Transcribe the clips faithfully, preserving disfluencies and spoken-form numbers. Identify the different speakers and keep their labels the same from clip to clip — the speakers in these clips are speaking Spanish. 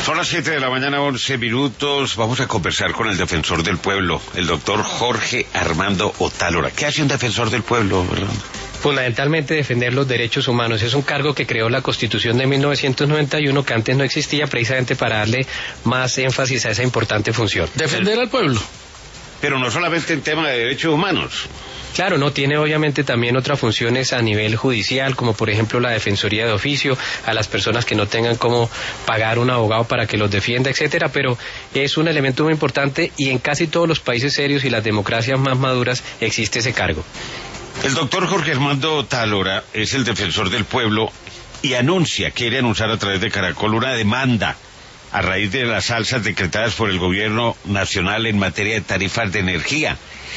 Speaker 1: Son las siete de la mañana, once minutos. Vamos a conversar con el defensor del pueblo, el doctor Jorge Armando Otálora. ¿Qué hace un defensor del pueblo, verdad?
Speaker 2: Fundamentalmente defender los derechos humanos. Es un cargo que creó la Constitución de mil novecientos noventa y uno, que antes no existía, precisamente para darle más énfasis a esa importante función.
Speaker 3: Defender al pueblo.
Speaker 1: Pero no solamente en tema de derechos humanos.
Speaker 2: Claro, no, tiene obviamente también otras funciones a nivel judicial, como por ejemplo la defensoría de oficio, a las personas que no tengan cómo pagar un abogado para que los defienda, etcétera, pero es un elemento muy importante y en casi todos los países serios y las democracias más maduras existe ese cargo.
Speaker 1: El doctor Jorge Armando Otálora es el defensor del pueblo y anuncia, quiere anunciar a través de Caracol una demanda a raíz de las alzas decretadas por el gobierno nacional en materia de tarifas de energía,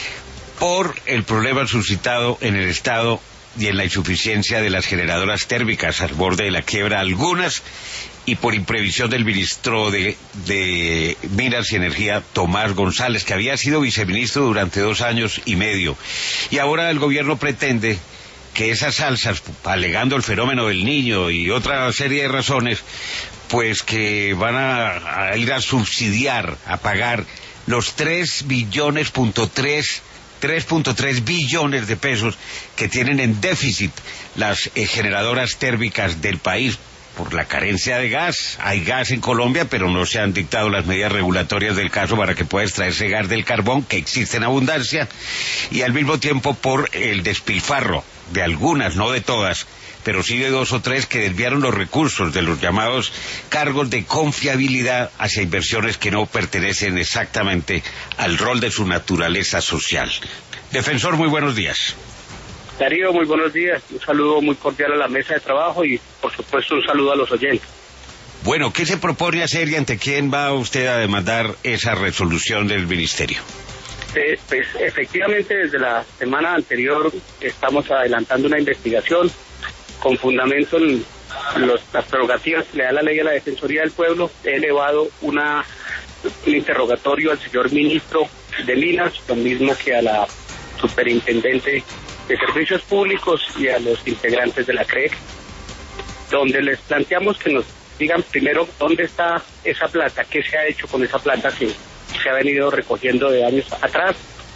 Speaker 1: por el problema suscitado en el Estado y en la insuficiencia de las generadoras térmicas al borde de la quiebra algunas, y por imprevisión del ministro de, de Minas y Energía, Tomás González, que había sido viceministro durante dos años y medio. Y ahora el gobierno pretende que esas alzas, alegando el fenómeno del Niño y otra serie de razones, pues que van a, a ir a subsidiar, a pagar los tres billones punto tres tres punto tres billones de pesos que tienen en déficit las eh, generadoras térmicas del país por la carencia de gas. Hay gas en Colombia, pero no se han dictado las medidas regulatorias del caso para que pueda extraerse gas del carbón, que existe en abundancia, y al mismo tiempo por el despilfarro de algunas, no de todas, pero sí de dos o tres que desviaron los recursos de los llamados cargos de confiabilidad hacia inversiones que no pertenecen exactamente al rol de su naturaleza social. Defensor, muy buenos días.
Speaker 4: Darío, muy buenos días. Un saludo muy cordial a la mesa de trabajo y, por supuesto, un saludo a los oyentes.
Speaker 1: Bueno, ¿qué se propone hacer y ante quién va usted a demandar esa resolución del ministerio?
Speaker 4: Eh, pues, efectivamente, desde la semana anterior estamos adelantando una investigación con fundamento en los, las prerrogativas que le da la ley a la Defensoría del Pueblo. He elevado una, un interrogatorio al señor ministro de Minas, lo mismo que a la superintendente de Servicios Públicos y a los integrantes de la C R E C, donde les planteamos que nos digan primero dónde está esa plata, qué se ha hecho con esa plata que se ha venido recogiendo de años atrás,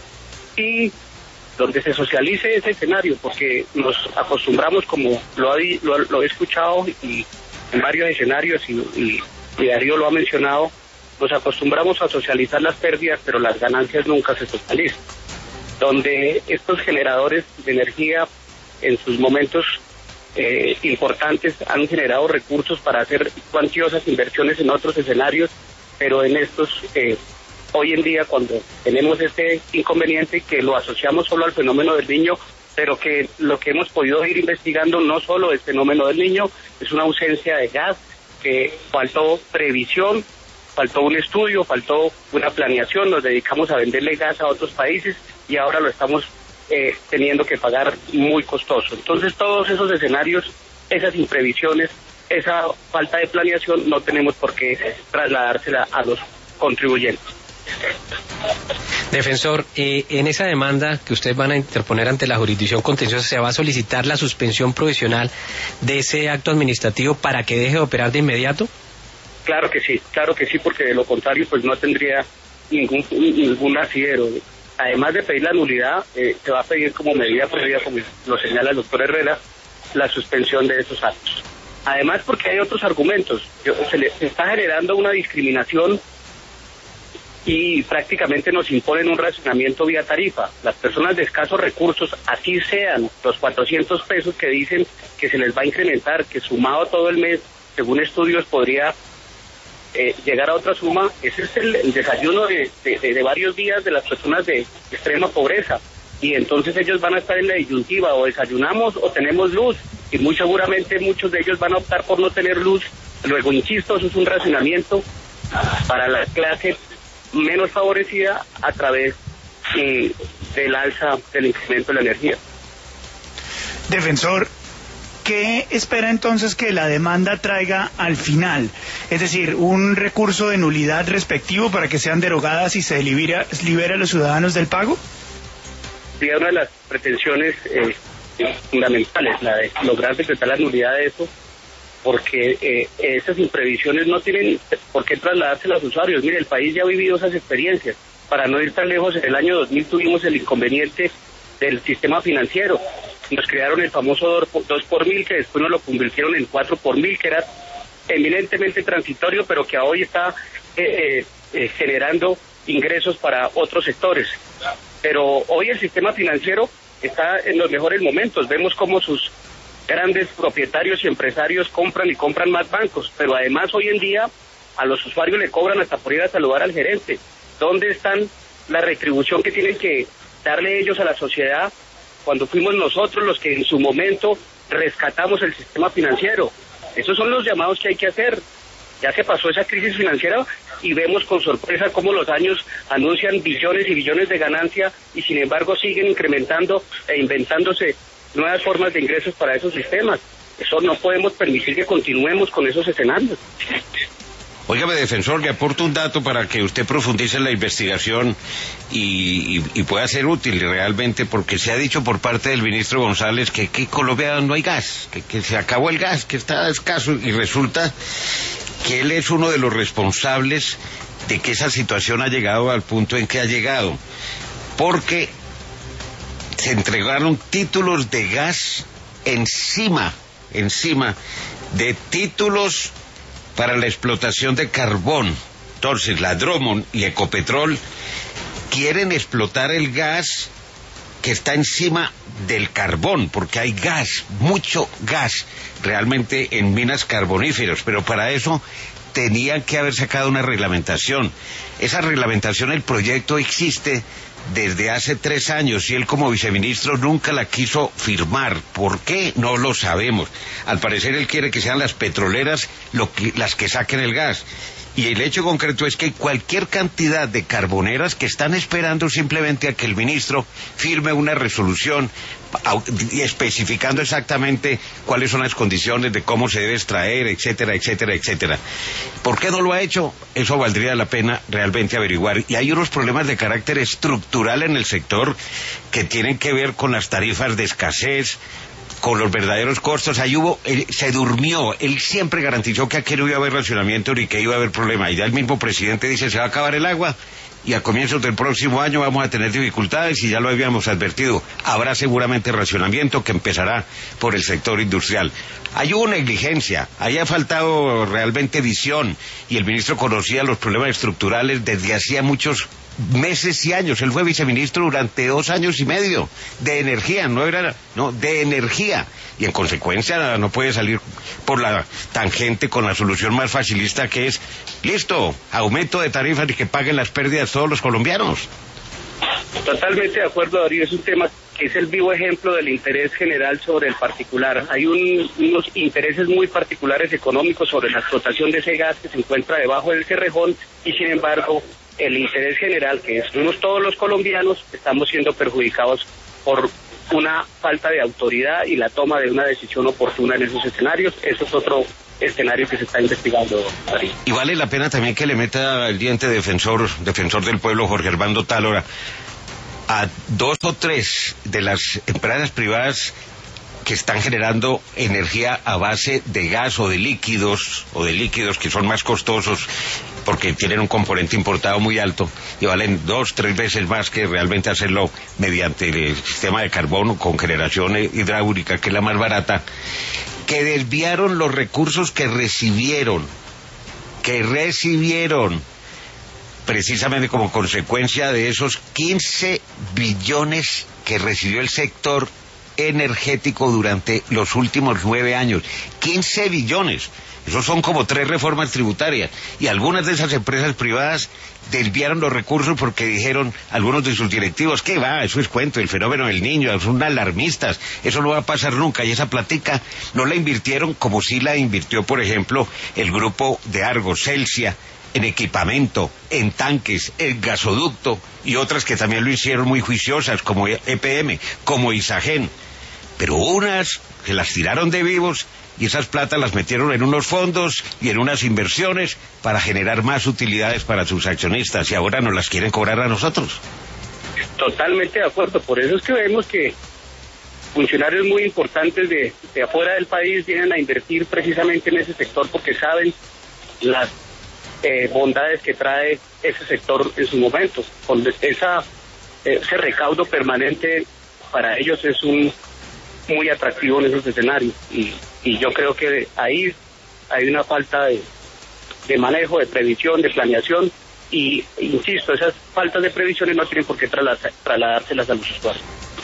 Speaker 4: y donde se socialice ese escenario, porque nos acostumbramos, como lo, ha, lo, lo he escuchado y en varios escenarios, y, y, y Darío lo ha mencionado, nos acostumbramos a socializar las pérdidas, pero las ganancias nunca se socializan, donde estos generadores de energía en sus momentos eh, importantes han generado recursos para hacer cuantiosas inversiones en otros escenarios, pero en estos... Eh, Hoy en día, cuando tenemos este inconveniente que lo asociamos solo al fenómeno del Niño, pero que lo que hemos podido ir investigando no solo es fenómeno del Niño, es una ausencia de gas, que faltó previsión, faltó un estudio, faltó una planeación, nos dedicamos a venderle gas a otros países y ahora lo estamos eh, teniendo que pagar muy costoso. Entonces, todos esos escenarios, esas imprevisiones, esa falta de planeación, no tenemos por qué trasladársela a los contribuyentes.
Speaker 2: Defensor, eh, en esa demanda que ustedes van a interponer ante la jurisdicción contenciosa, ¿se va a solicitar la suspensión provisional de ese acto administrativo para que deje de operar de inmediato?
Speaker 4: Claro que sí, claro que sí, porque de lo contrario pues no tendría ningún ningún asidero. Además de pedir la nulidad, eh, se va a pedir como medida previa, como lo señala el doctor Herrera, la suspensión de esos actos. Además, porque hay otros argumentos. Yo, se, le, se está generando una discriminación y prácticamente nos imponen un racionamiento vía tarifa. Las personas de escasos recursos, así sean los cuatrocientos pesos que dicen que se les va a incrementar, que sumado todo el mes, según estudios, podría eh, llegar a otra suma. Ese es el, el desayuno de, de, de, de varios días de las personas de extrema pobreza. Y entonces ellos van a estar en la disyuntiva, o desayunamos o tenemos luz, y muy seguramente muchos de ellos van a optar por no tener luz. Luego, insisto, eso es un racionamiento para la clase menos favorecida a través eh, del alza del incremento de la energía.
Speaker 3: Defensor, ¿qué espera entonces que la demanda traiga al final? Es decir, un recurso de nulidad respectivo para que sean derogadas y se libera, libera a los ciudadanos del pago.
Speaker 4: Sería una de las pretensiones eh, fundamentales, la de lograr decretar la nulidad de eso, porque eh, esas imprevisiones no tienen por qué trasladarse a los usuarios. Mire, el país ya ha vivido esas experiencias. Para no ir tan lejos, en el año dos mil tuvimos el inconveniente del sistema financiero. Nos crearon el famoso dos por mil, que después nos lo convirtieron en cuatro por mil, que era eminentemente transitorio, pero que hoy está eh, eh, generando ingresos para otros sectores. Pero hoy el sistema financiero está en los mejores momentos. Vemos cómo sus grandes propietarios y empresarios compran y compran más bancos, pero además hoy en día a los usuarios le cobran hasta por ir a saludar al gerente. ¿Dónde están la retribución que tienen que darle ellos a la sociedad cuando fuimos nosotros los que en su momento rescatamos el sistema financiero? Esos son los llamados que hay que hacer. Ya se pasó esa crisis financiera y vemos con sorpresa cómo los años anuncian billones y billones de ganancia y sin embargo siguen incrementando e inventándose nuevas formas de ingresos para esos sistemas. Eso no podemos permitir que continuemos con esos escenarios.
Speaker 1: Óigame, defensor, le aporto un dato para que usted profundice en la investigación y, y, y pueda ser útil realmente, porque se ha dicho por parte del ministro González que, que en Colombia no hay gas, que, que se acabó el gas, que está escaso, y resulta que él es uno de los responsables de que esa situación ha llegado al punto en que ha llegado, porque se entregaron títulos de gas encima, encima de títulos para la explotación de carbón. Entonces, la Drummond y Ecopetrol quieren explotar el gas que está encima del carbón, porque hay gas, mucho gas, realmente en minas carboníferas, pero para eso tenían que haber sacado una reglamentación. Esa reglamentación, el proyecto existe desde hace tres años y él como viceministro nunca la quiso firmar. ¿Por qué? No lo sabemos. Al parecer él quiere que sean las petroleras lo que, las que saquen el gas. Y el hecho concreto es que hay cualquier cantidad de carboneras que están esperando simplemente a que el ministro firme una resolución especificando exactamente cuáles son las condiciones de cómo se debe extraer, etcétera, etcétera, etcétera. ¿Por qué no lo ha hecho? Eso valdría la pena realmente averiguar. Y hay unos problemas de carácter estructural en el sector que tienen que ver con las tarifas de escasez, con los verdaderos costos. Ahí hubo, él, se durmió, él siempre garantizó que aquí no iba a haber racionamiento ni que iba a haber problema, y ya el mismo presidente dice se va a acabar el agua y a comienzos del próximo año vamos a tener dificultades, y ya lo habíamos advertido, habrá seguramente racionamiento que empezará por el sector industrial. Ahí hubo negligencia, ahí ha faltado realmente visión, y el ministro conocía los problemas estructurales desde hacía muchos meses y años. Él fue viceministro durante dos años y medio de energía, no era, no, de energía, y en consecuencia no puede salir por la tangente con la solución más facilista, que es, listo, aumento de tarifas y que paguen las pérdidas todos los colombianos.
Speaker 4: Totalmente de acuerdo, Darío. Es un tema que es el vivo ejemplo del interés general sobre el particular. Hay un, unos intereses muy particulares económicos sobre la explotación de ese gas que se encuentra debajo del cerrejón, y sin embargo el interés general, que somos todos los colombianos, estamos siendo perjudicados por una falta de autoridad y la toma de una decisión oportuna en esos escenarios. Eso es otro escenario que se está investigando, Darío.
Speaker 1: Y vale la pena también que le meta el diente defensor, defensor del pueblo, Jorge Armando Tálora, a dos o tres de las empresas privadas que están generando energía a base de gas o de líquidos, o de líquidos que son más costosos porque tienen un componente importado muy alto y valen dos, tres veces más que realmente hacerlo mediante el sistema de carbón con generación hidráulica, que es la más barata, que desviaron los recursos que recibieron, que recibieron precisamente como consecuencia de esos quince billones que recibió el sector energético durante los últimos nueve años. quince billones. Esos son como tres reformas tributarias. Y algunas de esas empresas privadas desviaron los recursos porque dijeron algunos de sus directivos, ¿qué va? Eso es cuento, el fenómeno del niño, son alarmistas, eso no va a pasar nunca. Y esa platica no la invirtieron como si la invirtió, por ejemplo, el grupo de Argos, Celsia, en equipamiento, en tanques, en gasoducto, y otras que también lo hicieron muy juiciosas, como E P M, como Isagen. Pero unas que las tiraron de vivos, y esas platas las metieron en unos fondos y en unas inversiones para generar más utilidades para sus accionistas, y ahora nos las quieren cobrar a nosotros.
Speaker 4: Totalmente de acuerdo. Por eso es que vemos que funcionarios muy importantes de, de afuera del país vienen a invertir precisamente en ese sector porque saben las eh, bondades que trae ese sector en sus momentos. Con esa, ese recaudo permanente para ellos es un muy atractivo en esos escenarios y, y yo creo que ahí hay una falta de, de manejo, de previsión, de planeación y, insisto, esas faltas de previsiones no tienen por qué trasladárselas a los usuarios.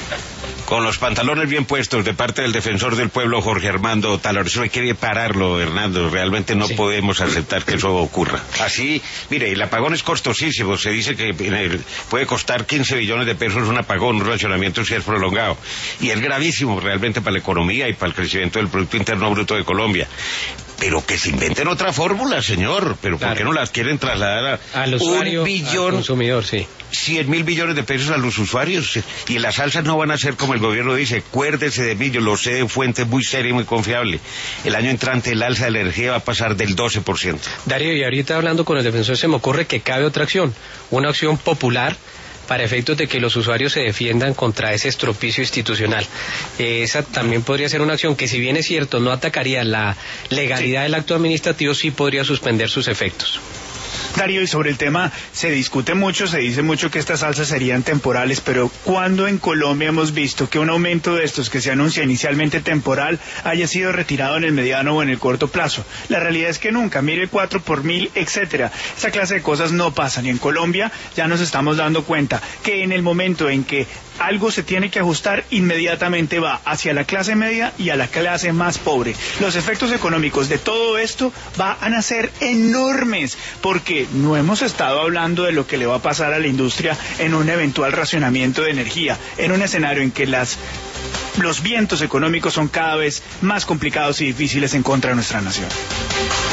Speaker 1: Con los pantalones bien puestos de parte del defensor del pueblo, Jorge Armando Talora. Eso hay que pararlo, Hernando. Realmente no sí. podemos aceptar que eso ocurra. Así, mire, el apagón es costosísimo. Se dice que puede costar quince billones de pesos un apagón, un racionamiento si es prolongado. Y es gravísimo realmente para la economía y para el crecimiento del Producto Interno Bruto de Colombia. Pero que se inventen otra fórmula, señor. Pero claro. ¿por qué no las quieren trasladar a
Speaker 2: al usuario,
Speaker 1: un billón,
Speaker 2: al consumidor, sí?
Speaker 1: cien mil billones de pesos a los usuarios? Y las alzas no van a ser como el gobierno dice. Acuérdese de mí, yo lo sé de fuente muy seria y muy confiable. El año entrante el alza de la energía va a pasar del doce por ciento.
Speaker 2: Darío, y ahorita hablando con el defensor se me ocurre que cabe otra acción. Una acción popular para efectos de que los usuarios se defiendan contra ese estropicio institucional. Eh, esa también podría ser una acción que, si bien es cierto, no atacaría la legalidad sí. del acto administrativo, sí podría suspender sus efectos.
Speaker 3: Darío, y sobre el tema se discute mucho, se dice mucho que estas alzas serían temporales, pero ¿cuándo en Colombia hemos visto que un aumento de estos que se anuncia inicialmente temporal haya sido retirado en el mediano o en el corto plazo? La realidad es que nunca, mire cuatro por mil, etcétera. Esa clase de cosas no pasan y en Colombia ya nos estamos dando cuenta que en el momento en que algo se tiene que ajustar, inmediatamente va hacia la clase media y a la clase más pobre. Los efectos económicos de todo esto van a ser enormes, porque no hemos estado hablando de lo que le va a pasar a la industria en un eventual racionamiento de energía, en un escenario en que las, los vientos económicos son cada vez más complicados y difíciles en contra de nuestra nación.